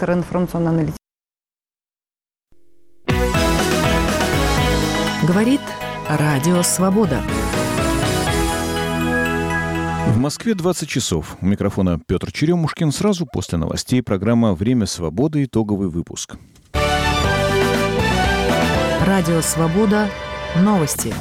директор информационной аналитики. Говорит Радио Свобода. В Москве 20 часов. У микрофона Петр Черемушкин. Сразу после новостей программа «Время свободы». Итоговый выпуск. Радио Свобода. Новости.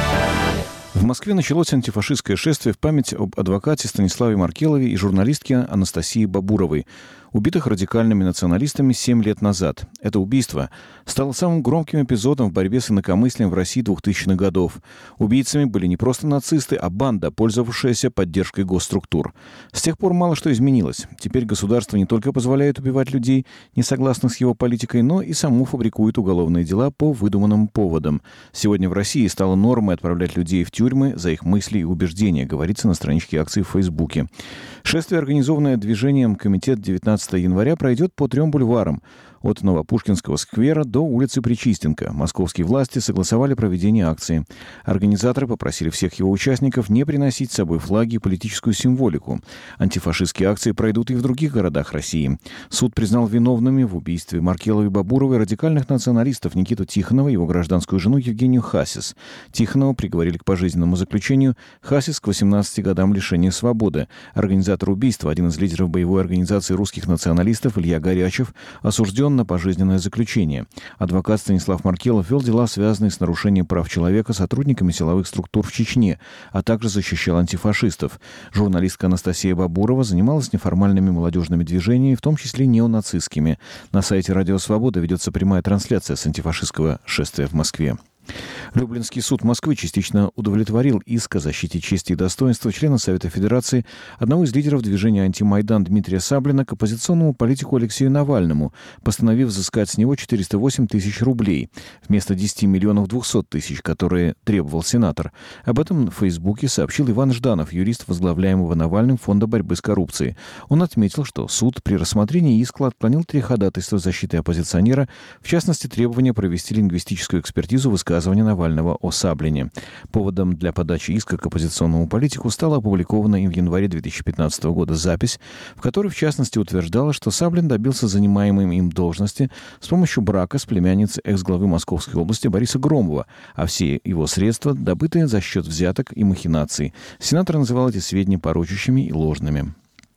В Москве началось антифашистское шествие в память об адвокате Станиславе Маркелове и журналистке Анастасии Бабуровой, убитых радикальными националистами 7 лет назад. Это убийство стало самым громким эпизодом в борьбе с инакомыслием в России 2000-х годов. Убийцами были не просто нацисты, а банда, пользовавшаяся поддержкой госструктур. С тех пор мало что изменилось. Теперь государство не только позволяет убивать людей, не согласных с его политикой, но и само фабрикует уголовные дела по выдуманным поводам. Сегодня в России стало нормой отправлять людей в тюрьмы за их мысли и убеждения, говорится на страничке акции в Фейсбуке. Шествие, организованное движением «Комитет 19 января», пройдет по 3 бульварам от Новопушкинского сквера до улицы Причистенко. Московские власти согласовали проведение акции. Организаторы попросили всех его участников не приносить с собой флаги и политическую символику. Антифашистские акции пройдут и в других городах России. Суд признал виновными в убийстве Маркеловой и Бабуровой радикальных националистов Никиту Тихонова и его гражданскую жену Евгению Хасис. Тихонова приговорили к пожизненному заключению, Хасис к 18 годам лишения свободы. Организатор убийства, один из лидеров боевой организации русских националистов Илья Горячев, осужден на пожизненное заключение. Адвокат Станислав Маркелов вел дела, связанные с нарушением прав человека сотрудниками силовых структур в Чечне, а также защищал антифашистов. Журналистка Анастасия Бабурова занималась неформальными молодежными движениями, в том числе неонацистскими. На сайте «Радио Свобода» ведется прямая трансляция с антифашистского шествия в Москве. Люблинский суд Москвы частично удовлетворил иск о защите чести и достоинства члена Совета Федерации, одного из лидеров движения «Антимайдан» Дмитрия Саблина, к оппозиционному политику Алексею Навальному, постановив взыскать с него 408 тысяч рублей вместо 10 миллионов 200 тысяч, которые требовал сенатор. Об этом в Фейсбуке сообщил Иван Жданов, юрист возглавляемого Навальным Фонда борьбы с коррупцией. Он отметил, что суд при рассмотрении иска отклонил 3 ходатайства защиты оппозиционера, в частности, требование провести лингвистическую экспертизу высказывания Навального о Саблине. Поводом для подачи иска к оппозиционному политику стала опубликованная им в январе 2015 года запись, в которой, в частности, утверждала, что Саблин добился занимаемой им должности с помощью брака с племянницей экс-главы Московской области Бориса Громова, а все его средства добыты за счет взяток и махинаций. Сенатор называл эти сведения порочащими и ложными.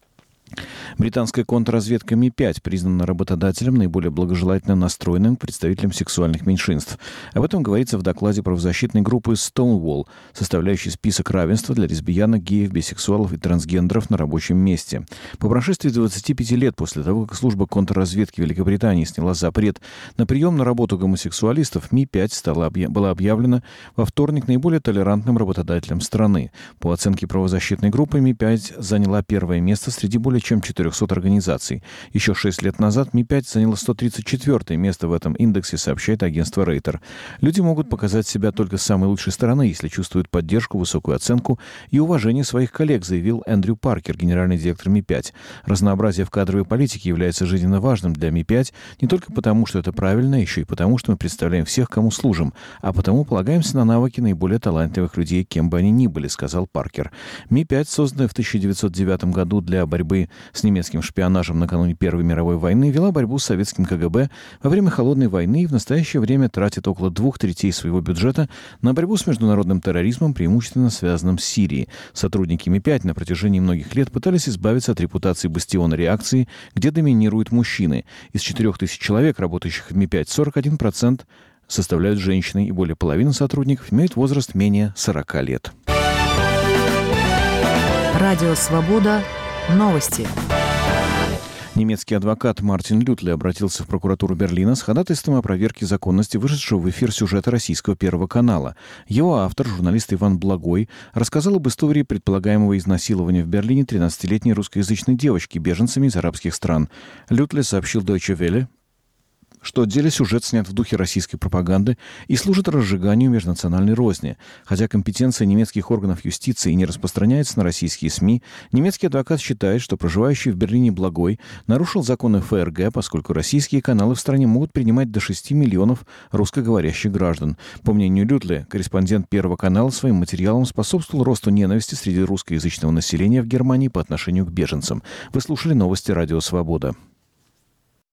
Британская контрразведка Ми-5 признана работодателем, наиболее благожелательно настроенным к представителям сексуальных меньшинств. Об этом говорится в докладе правозащитной группы Stonewall, составляющей список равенства для лесбиянок, геев, бисексуалов и трансгендеров на рабочем месте. По прошествии 25 лет после того, как служба контрразведки Великобритании сняла запрет на прием на работу гомосексуалистов, Ми-5 была объявлена во вторник наиболее толерантным работодателем страны. По оценке правозащитной группы, Ми-5 заняла первое место среди более чем 400 организаций. Еще 6 лет назад Ми-5 заняла 134 место в этом индексе, сообщает агентство Рейтер. Люди могут показать себя только с самой лучшей стороны, если чувствуют поддержку, высокую оценку и уважение своих коллег, заявил Эндрю Паркер, генеральный директор Ми-5. Разнообразие в кадровой политике является жизненно важным для Ми-5 не только потому, что это правильно, еще и потому, что мы представляем всех, кому служим, а потому полагаемся на навыки наиболее талантливых людей, кем бы они ни были, сказал Паркер. Ми-5, созданная в 1909 году для борьбы с немецким шпионажем накануне Первой мировой войны, вела борьбу с советским КГБ во время Холодной войны и в настоящее время тратит около 2/3 своего бюджета на борьбу с международным терроризмом, преимущественно связанным с Сирией. Сотрудники Ми-5 на протяжении многих лет пытались избавиться от репутации бастиона реакции, где доминируют мужчины. Из 4000 человек, работающих в Ми-5, 41% составляют женщины, и более половины сотрудников имеют возраст менее 40 лет. Радио Свобода. Новости. Немецкий адвокат Мартин Лютле обратился в прокуратуру Берлина с ходатайством о проверке законности вышедшего в эфир сюжета российского Первого канала. Его автор, журналист Иван Благой, рассказал об истории предполагаемого изнасилования в Берлине 13-летней русскоязычной девочки беженцами из арабских стран. Лютле сообщил Deutsche Welle, что деле-сюжет снят в духе российской пропаганды и служит разжиганию межнациональной розни. Хотя компетенция немецких органов юстиции не распространяется на российские СМИ, немецкий адвокат считает, что проживающий в Берлине Благой нарушил законы ФРГ, поскольку российские каналы в стране могут принимать до 6 миллионов русскоговорящих граждан. По мнению Лютле, корреспондент Первого канала своим материалом способствовал росту ненависти среди русскоязычного населения в Германии по отношению к беженцам. Вы слушали новости Радио Свобода.